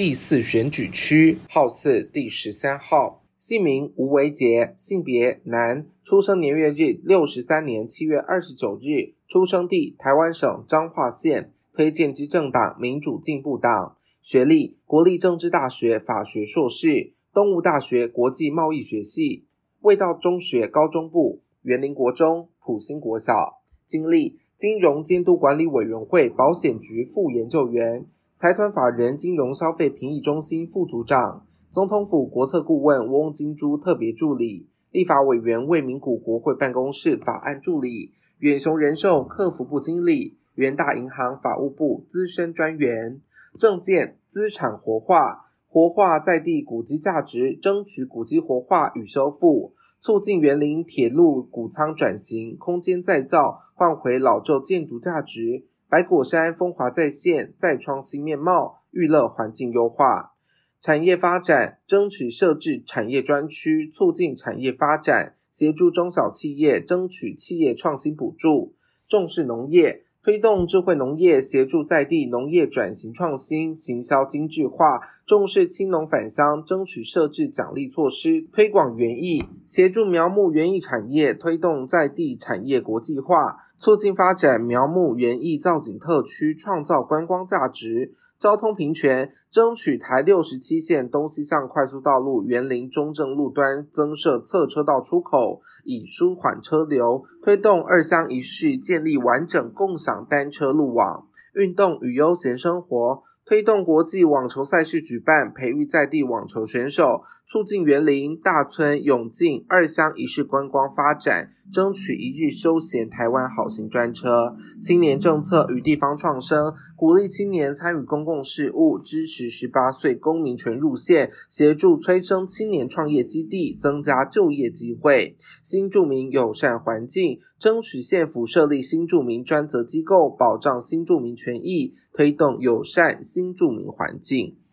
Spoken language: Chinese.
第4选举区，号次第13号，姓名吴维杰，性别男，出生年月日63年7月29日，出生地台湾省彰化县，推荐之政党民主进步党，学历国立政治大学法学硕士，东吴大学国际贸易学系，味道中学高中部，园林国中，埔心国小，经历金融监督管理委员会保险局副研究员，财团法人金融消费评议中心副组长，总统府国策顾问翁金珠特别助理，立法委员魏明谷国会办公室法案助理，远雄人寿客服部经理，元大银行法务部资深专员。政见资产活化，活化在地古迹价值，争取古迹活化与修复，促进园林铁路谷仓转型，空间再造，换回老旧建筑价值，百果山风华再现，再创新面貌，娱乐环境优化。产业发展，争取设置产业专区，促进产业发展，协助中小企业争取企业创新补助。重视农业，推动智慧农业，协助在地农业转型创新，行销精致化，重视青农返乡，争取设置奖励措施，推广园艺，协助苗木园艺产业，推动在地产业国际化，促进发展苗木园艺造景特区，创造观光价值。交通平权，争取台67线东西向快速道路园林中正路端增设侧车道出口，以舒缓车流，推动2乡1市建立完整共享单车路网。运动与悠闲生活，推动国际网球赛事举办，培育在地网球选手，促进园林、大村、永靖2乡1市观光发展，争取一日休闲台湾好行专车。青年政策与地方创生，鼓励青年参与公共事务，支持18岁公民权入县，协助催生青年创业基地，增加就业机会。新住民友善环境，争取县府设立新住民专责机构，保障新住民权益，推动友善新住民环境。